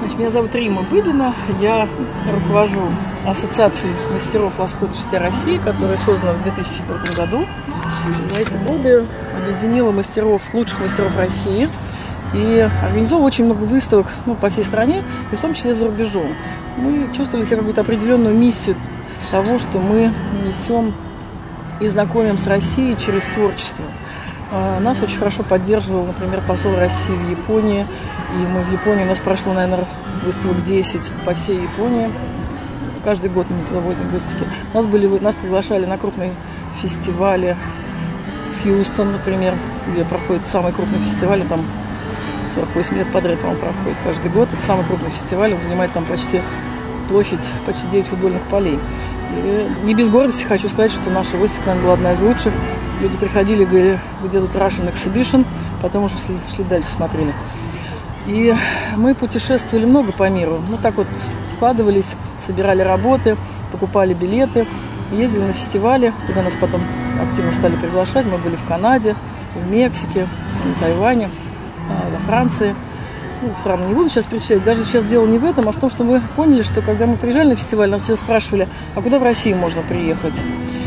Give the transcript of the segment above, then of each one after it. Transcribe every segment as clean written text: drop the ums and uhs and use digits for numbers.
Значит, меня зовут Римма Быбина, я руковожу Ассоциацией мастеров лоскутошития России, которая создана в 2004 году. За эти годы объединила лучших мастеров России и организовала очень много выставок по всей стране, и в том числе за рубежом. Мы чувствовали себе какую-то определенную миссию того, что мы несем и знакомим с Россией через творчество. Нас очень хорошо поддерживал, например, посол России в Японии. И мы в Японии, у нас прошло, наверное, выставок 10 по всей Японии. Каждый год мы туда возим выставки. Нас приглашали на крупные фестивали в Хьюстон, например, где проходит самый крупный фестиваль. Там 48 лет подряд, по-моему, проходит каждый год. Это самый крупный фестиваль, он занимает там площадь почти 9 футбольных полей. И не без гордости хочу сказать, что наша выставка, наверное, была одна из лучших. Люди приходили, говорили, где тут Russian Exhibition, потом уже шли дальше, смотрели. И мы путешествовали много по миру. Так вот складывались, собирали работы, покупали билеты, ездили на фестивали, куда нас потом активно стали приглашать. Мы были в Канаде, в Мексике, в Тайване, во Франции. Страны не буду сейчас перечислять. Даже сейчас дело не в этом, а в том, что мы поняли, что когда мы приезжали на фестиваль, нас все спрашивали, а куда в Россию можно приехать?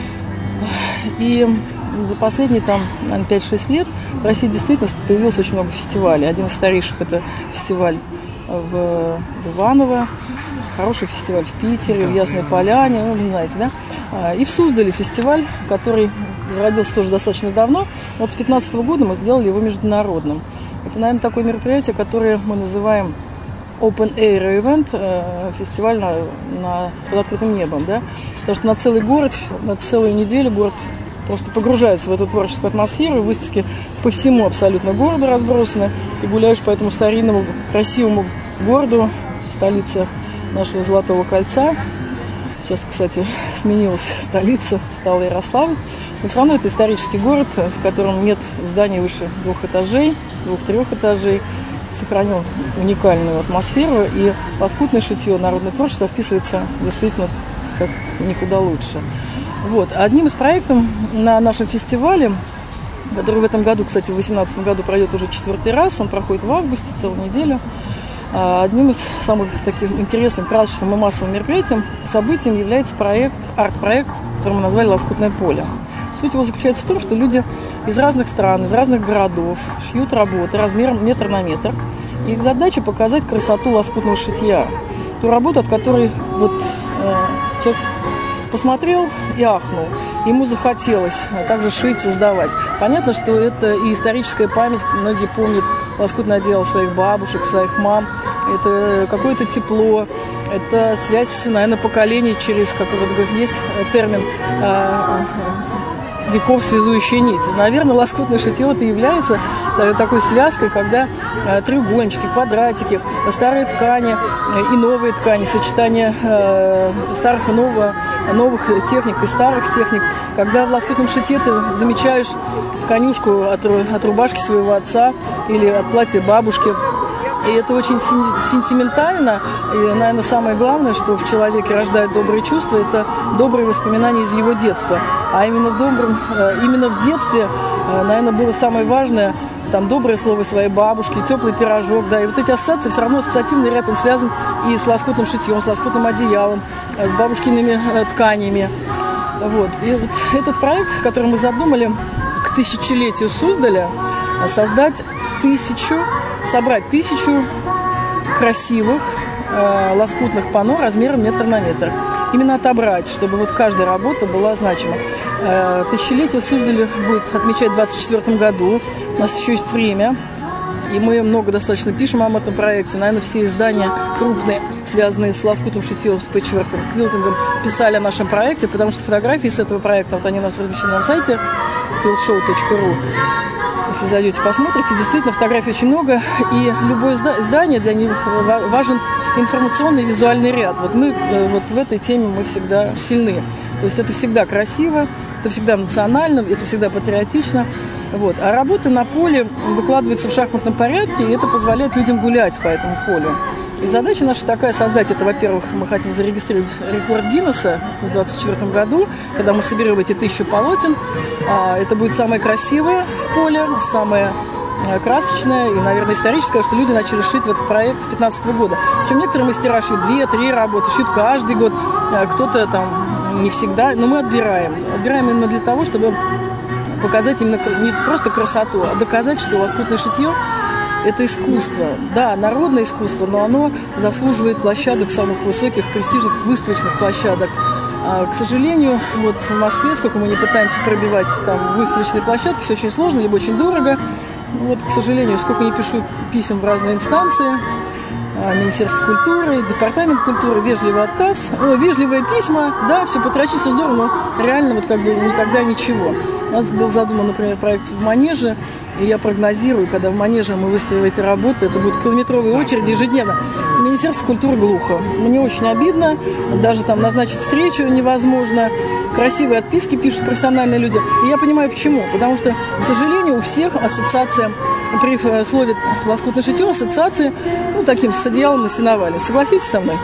И за последние, наверное, 5-6 лет в России действительно появилось очень много фестивалей. Один из старейших – это фестиваль в Иваново, хороший фестиваль в Питере, в Ясной Поляне, вы знаете, да? И в Суздале фестиваль, который зародился тоже достаточно давно. Вот с 2015 года мы сделали его международным. Это, наверное, такое мероприятие, которое мы называем Open Air Event, фестиваль под открытым небом, да? Потому что на целый город, на целую неделю город просто погружается в эту творческую атмосферу, выставки по всему абсолютно городу разбросаны. Ты гуляешь по этому старинному, красивому городу, столица нашего Золотого кольца. Сейчас, кстати, сменилась столица, стала Ярославль. Но все равно это исторический город, в котором нет зданий выше 2 этажей, 2-3 этажей. Сохранил уникальную атмосферу, и лоскутное шитье, народное творчество вписывается действительно как никуда лучше. Вот. Одним из проектов на нашем фестивале, который в этом году, кстати, в 2018 году пройдет уже 4-й раз, он проходит в августе, целую неделю. Одним из самых таких интересных, красочных и массовых мероприятий, событием является арт-проект, который мы назвали «Лоскутное поле». Суть его заключается в том, что люди из разных стран, из разных городов шьют работы размером метр на метр. И их задача показать красоту лоскутного шитья. Ту работу, от которой человек посмотрел и ахнул. Ему захотелось также шить, создавать. Понятно, что это и историческая память. Многие помнят лоскутное одеяло своих бабушек, своих мам. Это какое-то тепло. Это связь, наверное, поколений через, как есть термин, веков связующая нить. Наверное, лоскутное шитье это является такой связкой, когда треугольнички, квадратики, старые ткани и новые ткани, сочетание старых и новых техник и старых техник. Когда в лоскутном шитье ты замечаешь тканюшку от рубашки своего отца или от платья бабушки. И это очень сентиментально. И, наверное, самое главное, что в человеке рождает добрые чувства, это добрые воспоминания из его детства. А именно в детстве, наверное, было самое важное, доброе слово своей бабушки, теплый пирожок, да, и вот эти ассоциации, все равно ассоциативный ряд, он связан и с лоскутным шитьем, с лоскутным одеялом, с бабушкиными тканями. Вот. И вот этот проект, который мы задумали к 1000-летию Суздаля, собрать 1000 красивых лоскутных панно размером метр на метр. Именно отобрать, чтобы каждая работа была значима. 1000-летие Суздаля будет отмечать в 2024 году. У нас еще есть время. И мы много достаточно пишем об этом проекте. Наверное, все издания крупные, связанные с лоскутным шитьем, с пэтчворком, квилтингом, писали о нашем проекте, потому что фотографии с этого проекта, они у нас размещены на сайте quiltshow.ru. Если зайдете, посмотрите, действительно, фотографий очень много, и любое издание для них важен информационный и визуальный ряд. Мы в этой теме мы всегда сильны. То есть это всегда красиво, это всегда национально, это всегда патриотично. А работы на поле выкладываются в шахматном порядке, и это позволяет людям гулять по этому полю. И задача наша такая создать это, во-первых, мы хотим зарегистрировать рекорд Гиннесса в 2024 году, когда мы соберем эти 1000 полотен. Это будет самое красивое поле, самое красочное и, наверное, историческое, что люди начали шить в этот проект с 2015 года. Причем некоторые мастера шьют 2-3 работы, шьют каждый год, кто-то там не всегда, но мы отбираем. Отбираем именно для того, чтобы показать именно не просто красоту, а доказать, что лоскутное шитье – это искусство. Да, народное искусство, но оно заслуживает площадок самых высоких, престижных выставочных площадок. К сожалению, вот в Москве, сколько мы не пытаемся пробивать там выставочные площадки, все очень сложно, либо очень дорого. Вот, к сожалению, сколько не пишу писем в разные инстанции, Министерство культуры, Департамент культуры, вежливый отказ, вежливые письма, да, все потрачить, все здорово, но реально вот как бы никогда ничего. У нас был задуман, например, проект в Манеже, и я прогнозирую, когда в Манеже мы выставим эти работы, это будут километровые очереди ежедневно. Министерство культуры глухо. Мне очень обидно, даже там назначить встречу невозможно. Красивые отписки пишут профессиональные люди. И я понимаю, почему. Потому что, к сожалению, у всех ассоциация, при слове «лоскутное шитье», ассоциации, таким с одеялом на сеновале. Согласитесь со мной?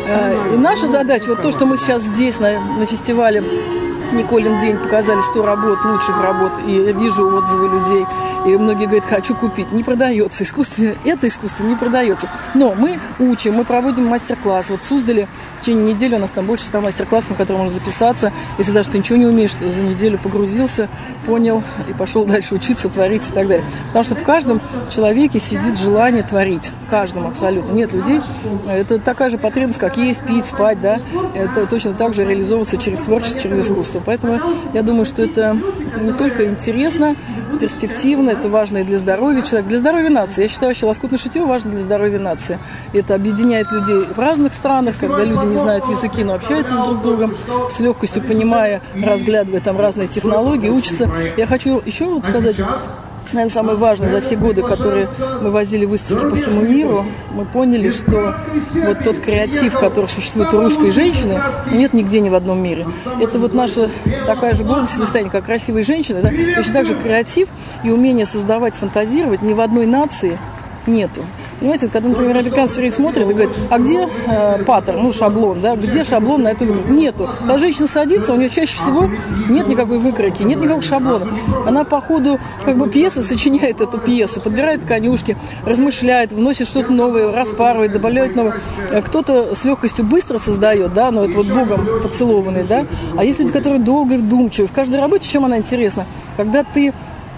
И наша задача, вот то, что мы сейчас здесь на фестивале Николин день показали 100 работ, лучших работ, и я вижу отзывы людей, и многие говорят, хочу купить. Не продается. Это искусство не продается. Но мы учим, мы проводим мастер-класс. Вот в Суздале в течение недели у нас там больше 100 мастер-классов, на которые можно записаться. Если даже ты ничего не умеешь, за неделю погрузился, понял и пошел дальше учиться, творить и так далее. Потому что в каждом человеке сидит желание творить. В каждом абсолютно. Нет людей. Это такая же потребность, как есть, пить, спать, да. Это точно так же реализовываться через творчество, через искусство. Поэтому я думаю, что это не только интересно, перспективно, это важно и для здоровья человека, для здоровья нации. Я считаю, что лоскутное шитье важно для здоровья нации. Это объединяет людей в разных странах, когда люди не знают языки, но общаются друг с другом, с легкостью понимая, разглядывая там разные технологии, учатся. Я хочу еще вот сказать, наверное, самое важное за все годы, которые мы возили выставки по всему миру, мы поняли, что вот тот креатив, который существует у русской женщины, нет нигде ни в одном мире. Это вот наша такая же гордость и достояние, как красивые женщины, да? Точно так же креатив и умение создавать, фантазировать ни в одной нации нету. Понимаете, когда, например, американцы все время смотрят и говорят, а где паттерн, шаблон, да, где шаблон на эту выкройку? Нету. Когда женщина садится, у нее чаще всего нет никакой выкройки, нет никакого шаблона. Она по ходу как бы пьесы сочиняет эту пьесу, подбирает конюшки, размышляет, вносит что-то новое, распарывает, добавляет новое. Кто-то с легкостью быстро создает, да, но это вот Богом поцелованный, да. А есть люди, которые долго и вдумчивы. В каждой работе чем она интересна? Когда ты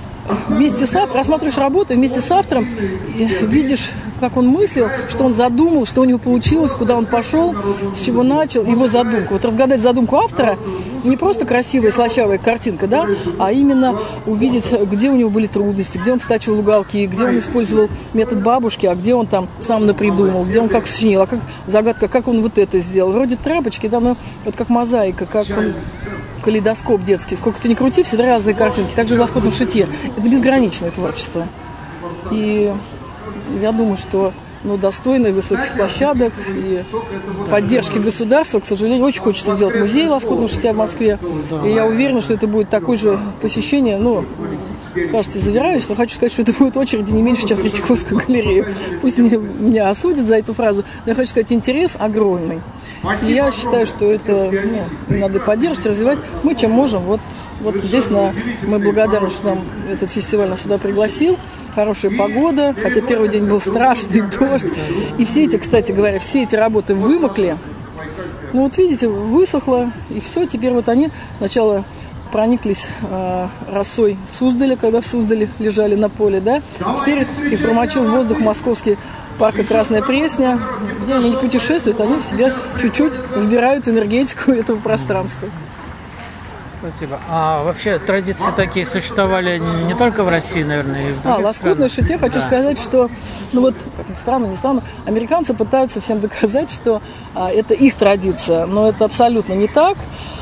вместе с автором, рассматриваешь работу, вместе с автором видишь, как он мыслил, что он задумал, что у него получилось, куда он пошел, с чего начал, его задумку. Вот разгадать задумку автора не просто красивая, слащавая картинка, да, а именно увидеть, где у него были трудности, где он стачивал уголки, где он использовал метод бабушки, а где он там сам напридумал, где он как сочинил, а как загадка, как он вот это сделал. Вроде тряпочки, да, но вот как мозаика, как калейдоскоп детский. Сколько ты ни крути, всегда разные картинки. Также в лоскутном шитье. Это безграничное творчество. И я думаю, что достойно высоких площадок и поддержки государства. К сожалению, очень хочется сделать музей лоскутного шитья в Москве. И я уверена, что это будет такое же посещение, кажется, завираюсь, но хочу сказать, что это будет очереди не меньше, чем в Третьяковскую галерею. Пусть меня осудят за эту фразу, но я хочу сказать, интерес огромный. И я считаю, что это надо поддерживать, развивать. Мы чем можем. Вот здесь мы благодарны, что нам этот фестиваль нас сюда пригласил. Хорошая погода, хотя первый день был страшный дождь. И все эти, кстати говоря, работы вымокли. Видите, высохло, и все. Теперь они сначала прониклись росой Суздаля, когда в Суздале лежали на поле, да. Теперь их промочил воздух московский парка Красная Пресня, где они не путешествуют, они в себя чуть-чуть вбирают энергетику этого пространства. Спасибо. А вообще традиции такие существовали не только в России, наверное, и в других лоскутное шитье, хочу сказать, что, как ни странно, американцы пытаются всем доказать, что это их традиция, но это абсолютно не так.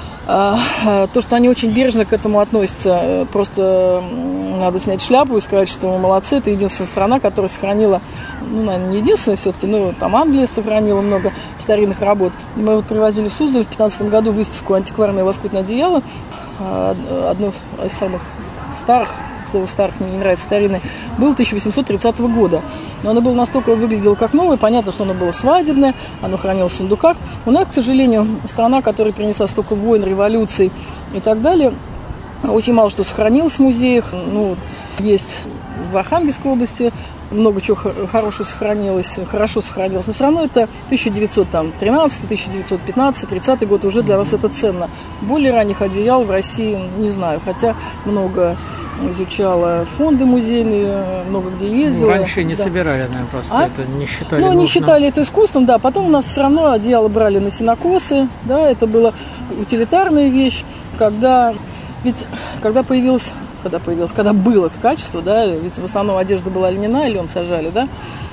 То, что они очень бережно к этому относятся, просто надо снять шляпу и сказать, что мы молодцы, это единственная страна, которая сохранила, наверное, не единственная все-таки, там Англия сохранила много старинных работ. Мы привозили в Суздаль в 2015 году выставку «Антикварное лоскутное одеяло», одно из самых старых, слово «старых» мне не нравится, старинное, было 1830 года. Но оно было настолько, выглядело как новое, понятно, что оно было свадебное, оно хранилось в сундуках. У нас, к сожалению, страна, которая принесла столько войн, революций и так далее, очень мало что сохранилось в музеях. Есть в Архангельской области много чего хорошо сохранилось, но все равно это 1913, 1915, 30 год, уже для нас это ценно. Более ранних одеял в России не знаю, хотя много изучала фонды музейные, много где ездила. Раньше не собирали, наверное, просто это не считали нужным. Не считали это искусством, да. Потом у нас все равно одеяло брали на сенокосы, да, это была утилитарная вещь, когда было это качество, да, ведь в основном одежда была льняная, лен сажали, да,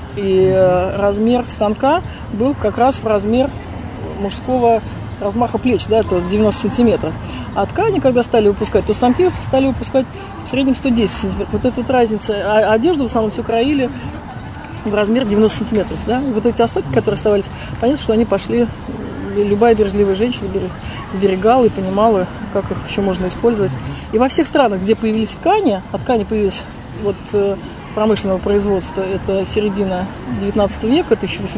и размер станка был как раз в размер мужского размаха плеч, да, то 90 сантиметров. А ткани, когда стали выпускать, то станки стали выпускать в среднем 110 сантиметров. Вот эта вот разница. А одежду в основном все краили в размер 90 сантиметров, да. И вот эти остатки, которые оставались, понятно, что они пошли. Любая бережливая женщина сберегала и понимала, как их еще можно использовать. И во всех странах, где появились ткани, а ткани появились вот промышленного производства, это середина 19 века,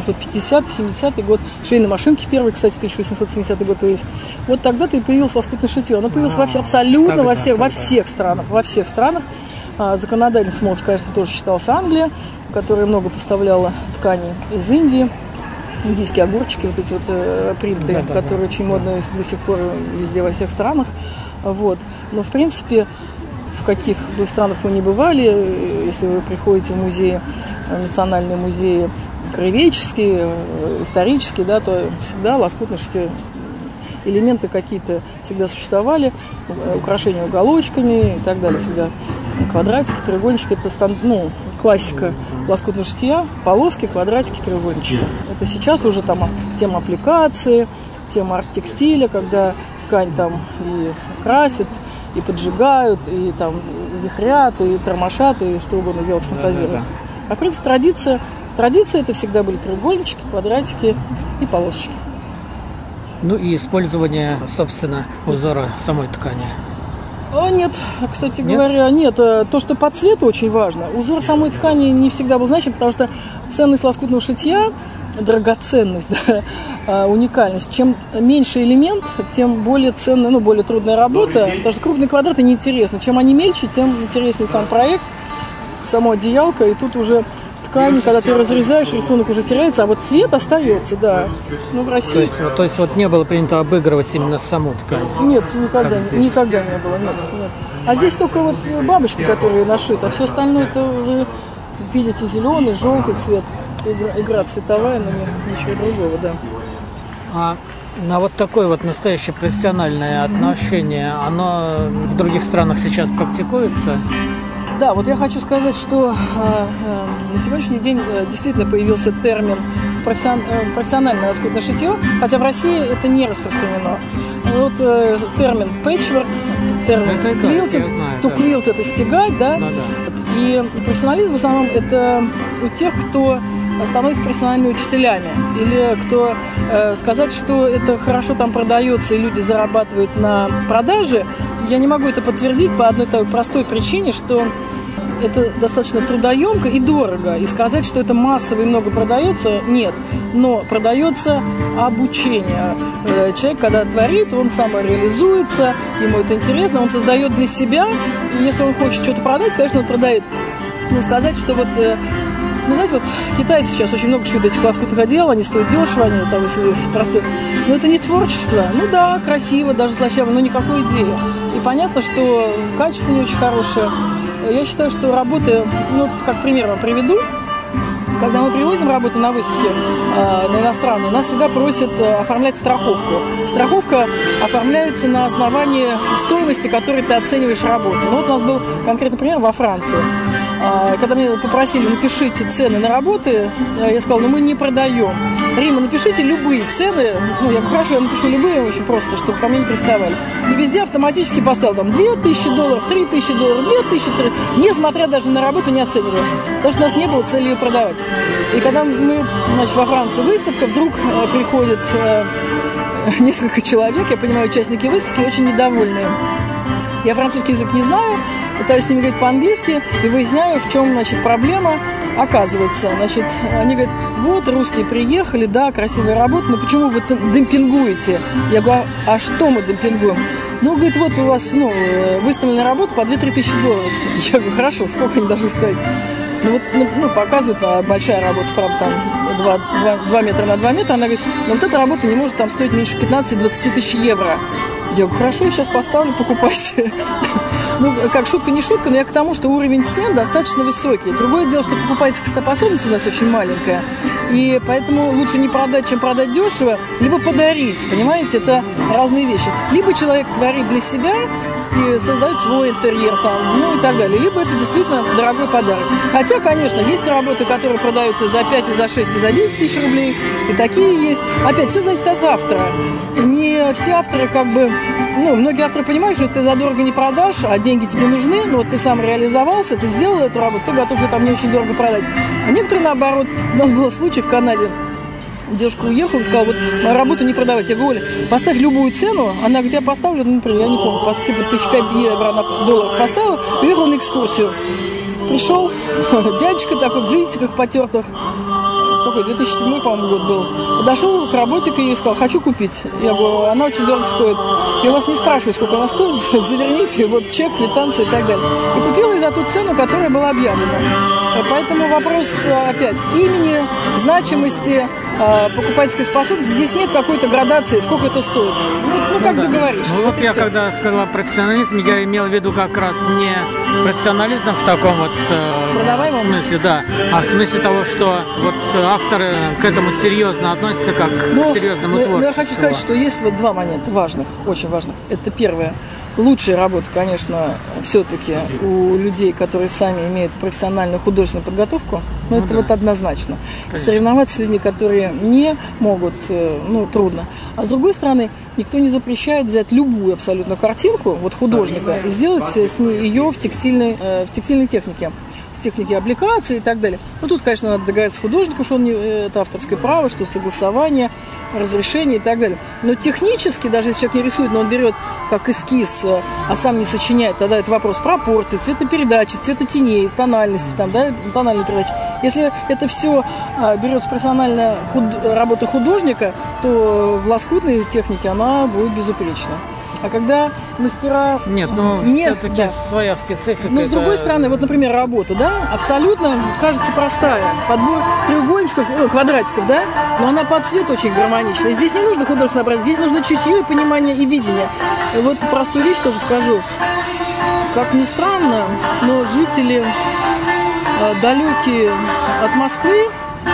1850-70 год, швейные машинки первые, кстати, 1870 год появились. Вот тогда-то и появилось лоскутное шитье. Оно появилось абсолютно во всех странах. Законодательницей, конечно, тоже считалась Англия, которая много поставляла тканей из Индии. Индийские огурчики, вот эти вот принты, которые очень модные до сих пор везде, во всех странах. Вот. Но, в принципе, в каких бы странах вы ни бывали, если вы приходите в музеи, национальные музеи краеведческие, исторические, да, то всегда лоскутное шитье. Элементы какие-то всегда существовали, украшения уголочками и так далее, всегда квадратики, треугольнички, это классика лоскутного шитья, полоски, квадратики, треугольнички. Это сейчас уже там тема аппликации, тема арт-текстиля, когда ткань там и красят, и поджигают, и там вихрят, и тормошат, и что угодно делать, фантазируют. А в принципе традиция это всегда были треугольнички, квадратики и полосочки. Ну и использование, собственно, узора самой ткани. Нет, кстати говоря, нет. То, что по цвету очень важно. Узор самой ткани не всегда был значим, потому что ценность лоскутного шитья, драгоценность, да, уникальность. Чем меньше элемент, тем более ценная, более трудная работа. Потому что крупные квадраты неинтересны. Чем они мельче, тем интереснее сам проект, само одеялко. И тут уже ткань, когда ты разрезаешь, рисунок уже теряется, а вот цвет остается, да. В России... То есть не было принято обыгрывать именно саму ткань? Нет, никогда не было, нет. А здесь только вот бабочки, которые нашиты, а все остальное это вы видите зеленый, желтый цвет, игра цветовая, но ничего другого, да. А на вот такое вот настоящее профессиональное отношение, оно в других странах сейчас практикуется? Да, вот я хочу сказать, что на сегодняшний день действительно появился термин профессиональное лоскутное шитье, хотя в России это не распространено. Вот термин patchwork, термин quilting, to quilt это стягать, да? Вот, и профессионализм в основном это у тех, кто становятся профессиональными учителями, или кто сказать, что это хорошо там продается и люди зарабатывают на продаже, я не могу это подтвердить по одной такой простой причине, что это достаточно трудоемко и дорого. И сказать, что это массово и много продается, нет. Но продается обучение. Человек, когда творит, он самореализуется, ему это интересно, он создает для себя. И если он хочет что-то продать, конечно, он продает. Но сказать, что вот... знаете, вот китайцы сейчас очень много шьют этих лоскутных одеял, они стоят дешево, они там из простых. Но это не творчество. Да, красиво, даже слащаво, но никакой идеи. И понятно, что качество не очень хорошее. Я считаю, что работы, как пример вам приведу, когда мы привозим работу на выставке на иностранные, нас всегда просят оформлять страховку. Страховка оформляется на основании стоимости, которой ты оцениваешь работу. Вот у нас был конкретный пример во Франции. Когда меня попросили, напишите цены на работы, я сказала, мы не продаем. Рима, напишите любые цены. Я говорю, хорошо, я напишу любые, очень просто, чтобы ко мне не приставали. И везде автоматически поставил там $2000, $3000, $2000, несмотря даже на работу не оценивая. Потому что у нас не было цели ее продавать. И когда мы, во Франции выставка, вдруг приходит несколько человек, я понимаю, участники выставки, очень недовольные. Я французский язык не знаю, пытаюсь с ними говорить по-английски и выясняю, в чем, проблема. Оказывается, значит, они говорят, вот русские приехали, да, красивая работа, но почему вы демпингуете? Я говорю, а что мы демпингуем? Ну, говорит, вот у вас выставленная работа по 2-3 тысячи долларов. Я говорю, хорошо, сколько они должны стоить? Ну, вот, показывают, большая работа, правда, там 2 метра на 2 метра. Она говорит, но вот эта работа не может там стоить меньше 15-20 тысяч евро. Я говорю, хорошо, я сейчас поставлю, покупайте. Ну, как шутка не шутка, но я к тому, что уровень цен достаточно высокий. Другое дело, что покупательская способность у нас очень маленькая. И поэтому лучше не продать, чем продать дешево, либо подарить, понимаете, это разные вещи. Либо человек творит для себя и создает свой интерьер там, ну и так далее. Либо это действительно дорогой подарок. Хотя, конечно, есть работы, которые продаются за 5, и за 6, и за 10 тысяч рублей. И такие есть. Опять, все зависит от автора. Не все авторы как бы... Ну, многие авторы понимают, что если ты задорого не продашь, а деньги тебе нужны, ну вот ты сам реализовался, ты сделал эту работу, ты готов ее там не очень дорого продать. А некоторые наоборот. У нас был случай в Канаде. Девушка уехала и сказала, вот мою работу не продавать. Я говорю, Оля, поставь любую цену. Она говорит, я поставлю, ну, например, я не помню, типа 5 евро на долларов поставила, уехала на экскурсию. Пришел дядечка такой в джинсиках потертых. Какой, 2007, по-моему, год был. Подошел к работе и сказал, хочу купить. Я говорю, она очень дорого стоит. Я вас не спрашиваю, сколько она стоит, заверните, вот чек, квитанция и так далее. И купила ее за ту цену, которая была объявлена. Поэтому вопрос опять имени, значимости, покупательской способности. Здесь нет какой-то градации, сколько это стоит. Ну как договоришься. Ну, вот я когда сказала профессионализм, я имел в виду как раз не профессионализм в таком вот смысле, да, а в смысле того, что вот авторы к этому серьезно относятся как к серьезному творчеству. Я хочу сказать, что есть вот два момента важных, очень важных. Это первое. Лучшая работа, конечно, все-таки у людей, которые сами имеют профессиональную художественную подготовку, но это вот однозначно. Конечно. Соревноваться с людьми, которые не могут, трудно. А с другой стороны, никто не запрещает взять любую абсолютно картинку, вот художника, и сделать ее в текстильной технике. Техники аппликации и так далее. Ну, тут, конечно, надо договориться с художником, что это авторское право, что согласование, разрешение и так далее. Но технически, даже если человек не рисует, но он берет как эскиз, а сам не сочиняет, тогда это вопрос пропорций, цветопередачи, цветотеней, тональности, тональной передачи. Если это все берется профессиональная работа художника, то в лоскутной технике она будет безупречна. А когда мастера... Нет, все-таки своя специфика. Но с другой стороны, вот, например, работа, да, абсолютно, кажется, простая. Подбор треугольничков, квадратиков, да, но она по цвету очень гармонична. И здесь не нужно художественное образование, здесь нужно чутье и понимание и видение. И вот простую вещь тоже скажу. Как ни странно, но жители далекие от Москвы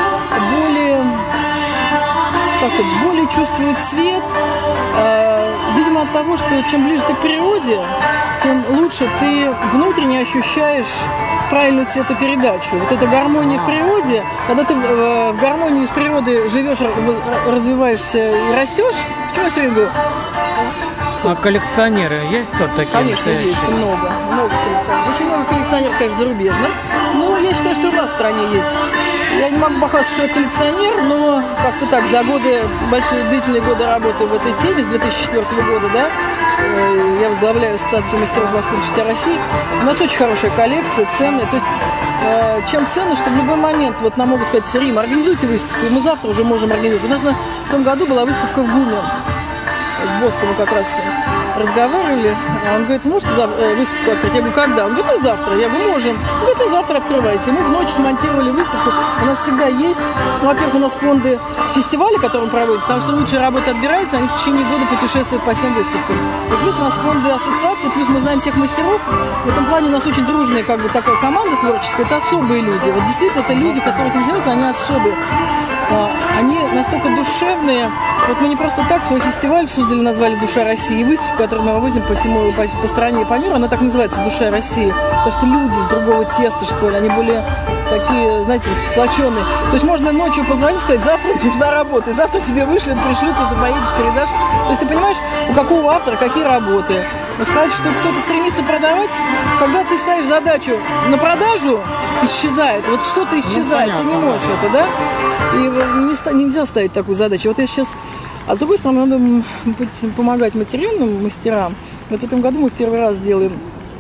более чувствуют цвет. Видимо, от того, что чем ближе ты к природе, тем лучше ты внутренне ощущаешь правильную цветопередачу. Вот эта гармония в природе, когда ты в гармонии с природой живешь, развиваешься и растешь, почему я все время говорю? А коллекционеры есть вот такие? Конечно, есть много коллекционеров. Очень много коллекционеров, конечно, зарубежных, но я считаю, что у нас в стране есть. Я не могу похвастаться, что я коллекционер, но как-то так, за годы, длительные годы работы в этой теме, с 2004 года, да, я возглавляю Ассоциацию мастеров лоскутной части России. У нас очень хорошая коллекция, ценная. То есть, чем ценно, что в любой момент, вот нам могут сказать, Рим, организуйте выставку, и мы завтра уже можем организовать. У нас в том году была выставка в ГУМе. С Боском мы как раз разговаривали. Он говорит, можете выставку открыть? Я говорю, когда? Он говорит, завтра. Я говорю, можем. Он говорит, завтра открывайте. Мы в ночь смонтировали выставку. У нас всегда есть, во-первых, у нас фонды фестиваля, которые мы проводим, потому что лучшие работы отбираются, они в течение года путешествуют по всем выставкам. И плюс у нас фонды ассоциации, плюс мы знаем всех мастеров. В этом плане у нас очень дружная такая команда творческая. Это особые люди. Вот действительно, это люди, которые этим занимаются, они особые. Они настолько душевные. Вот мы не просто так свой фестиваль в Суздале назвали «Душа России». И выставку, которую мы вывозим по стране и по миру, она так называется «Душа России». Потому что люди из другого теста, что ли, они более такие, знаете, сплоченные. То есть можно ночью позвонить, сказать, завтра нужна работа, и завтра тебе пришлют, и ты поедешь, передашь. То есть ты понимаешь, у какого автора какие работы. Но сказать, что кто-то стремится продавать, когда ты ставишь задачу на продажу, исчезает. Вот что-то исчезает, ты не можешь это, да? И нельзя ставить такую задачу. Вот я сейчас... А с другой стороны, надо помогать материальным мастерам. Вот в этом году мы в первый раз делаем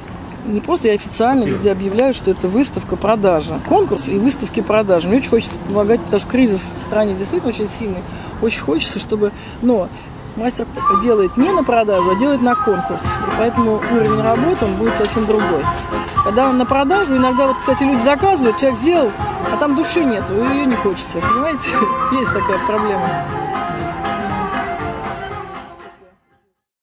не просто, я официально везде объявляю, что это выставка-продажа. Конкурс и выставки-продажи. Мне очень хочется помогать, потому что кризис в стране действительно очень сильный. Очень хочется, чтобы... Но мастер делает не на продажу, а делает на конкурс. И поэтому уровень работы он будет совсем другой. Когда он на продажу, иногда, вот, кстати, люди заказывают, человек сделал, а там души нету, ее не хочется. Понимаете? Есть такая проблема.